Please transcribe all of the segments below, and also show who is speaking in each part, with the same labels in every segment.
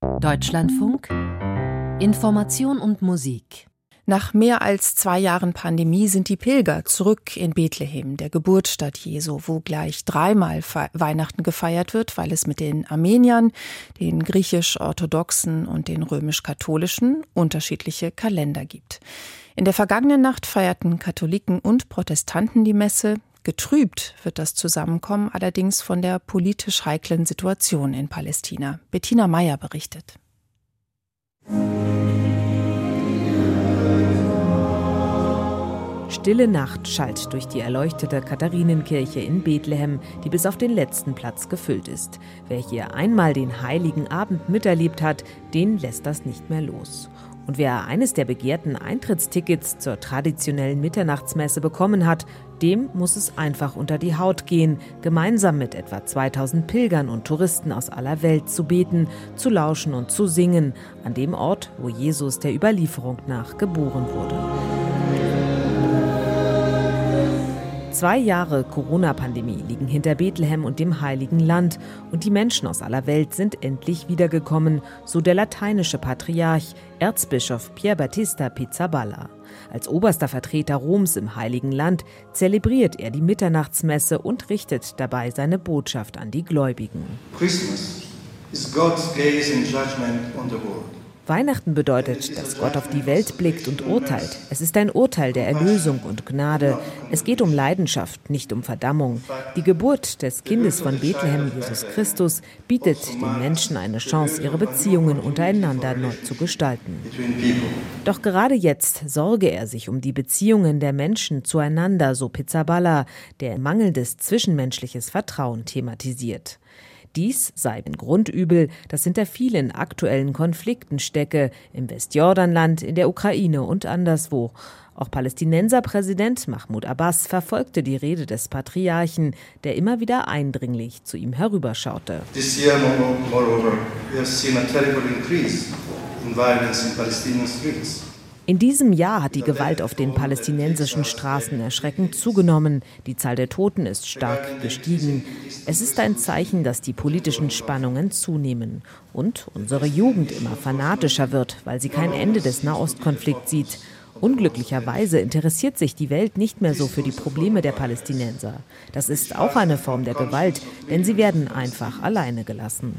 Speaker 1: Deutschlandfunk Information und Musik.
Speaker 2: Nach mehr als 2 Jahren Pandemie sind die Pilger zurück in Bethlehem, der Geburtsstadt Jesu, wo gleich 3-mal Weihnachten gefeiert wird, weil es mit den Armeniern, den griechisch-orthodoxen und den römisch-katholischen unterschiedliche Kalender gibt. In der vergangenen Nacht feierten Katholiken und Protestanten die Messe. Getrübt wird das Zusammenkommen allerdings von der politisch heiklen Situation in Palästina. Bettina Meyer berichtet.
Speaker 3: Stille Nacht schallt durch die erleuchtete Katharinenkirche in Bethlehem, die bis auf den letzten Platz gefüllt ist. Wer hier einmal den heiligen Abend miterlebt hat, den lässt das nicht mehr los. Und wer eines der begehrten Eintrittstickets zur traditionellen Mitternachtsmesse bekommen hat, dem muss es einfach unter die Haut gehen, gemeinsam mit etwa 2000 Pilgern und Touristen aus aller Welt zu beten, zu lauschen und zu singen, an dem Ort, wo Jesus der Überlieferung nach geboren wurde. 2 Jahre Corona-Pandemie liegen hinter Bethlehem und dem Heiligen Land und die Menschen aus aller Welt sind endlich wiedergekommen, so der lateinische Patriarch, Erzbischof Pier Battista Pizzaballa. Als oberster Vertreter Roms im Heiligen Land zelebriert er die Mitternachtsmesse und richtet dabei seine Botschaft an die Gläubigen.
Speaker 4: Christmas is God's gaze and judgment on the world.
Speaker 3: Weihnachten bedeutet, dass Gott auf die Welt blickt und urteilt. Es ist ein Urteil der Erlösung und Gnade. Es geht um Leidenschaft, nicht um Verdammung. Die Geburt des Kindes von Bethlehem, Jesus Christus, bietet den Menschen eine Chance, ihre Beziehungen untereinander neu zu gestalten. Doch gerade jetzt sorge er sich um die Beziehungen der Menschen zueinander, so Pizzaballa, der mangelndes zwischenmenschliches Vertrauen thematisiert. Dies sei ein Grundübel, das hinter vielen aktuellen Konflikten stecke, im Westjordanland, in der Ukraine und anderswo. Auch Palästinenserpräsident Mahmoud Abbas verfolgte die Rede des Patriarchen, der immer wieder eindringlich zu ihm herüberschaute.
Speaker 4: This year, moreover, we have seen a terrible increase in violence in Palestinian streets.
Speaker 3: In diesem Jahr hat die Gewalt auf den palästinensischen Straßen erschreckend zugenommen. Die Zahl der Toten ist stark gestiegen. Es ist ein Zeichen, dass die politischen Spannungen zunehmen und unsere Jugend immer fanatischer wird, weil sie kein Ende des Nahostkonflikts sieht. Unglücklicherweise interessiert sich die Welt nicht mehr so für die Probleme der Palästinenser. Das ist auch eine Form der Gewalt, denn sie werden einfach alleine gelassen.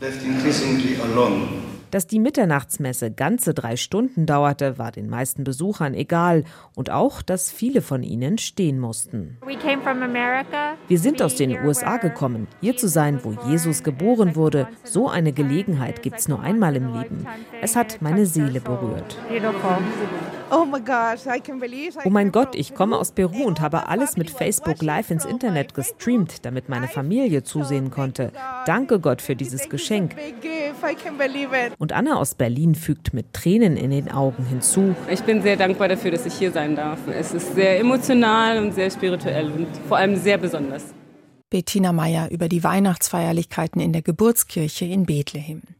Speaker 3: Dass die Mitternachtsmesse ganze 3 Stunden dauerte, war den meisten Besuchern egal. Und auch, dass viele von ihnen stehen mussten. Wir sind aus den USA gekommen. Hier zu sein, wo Jesus geboren wurde, so eine Gelegenheit gibt's nur einmal im Leben. Es hat meine Seele berührt. Oh mein Gott, ich komme aus Peru und habe alles mit Facebook Live ins Internet gestreamt, damit meine Familie zusehen konnte. Danke Gott für dieses Geschenk. Und Anna aus Berlin fügt mit Tränen in den Augen hinzu:
Speaker 5: Ich bin sehr dankbar dafür, dass ich hier sein darf. Es ist sehr emotional und sehr spirituell und vor allem sehr besonders.
Speaker 2: Bettina Meyer über die Weihnachtsfeierlichkeiten in der Geburtskirche in Bethlehem.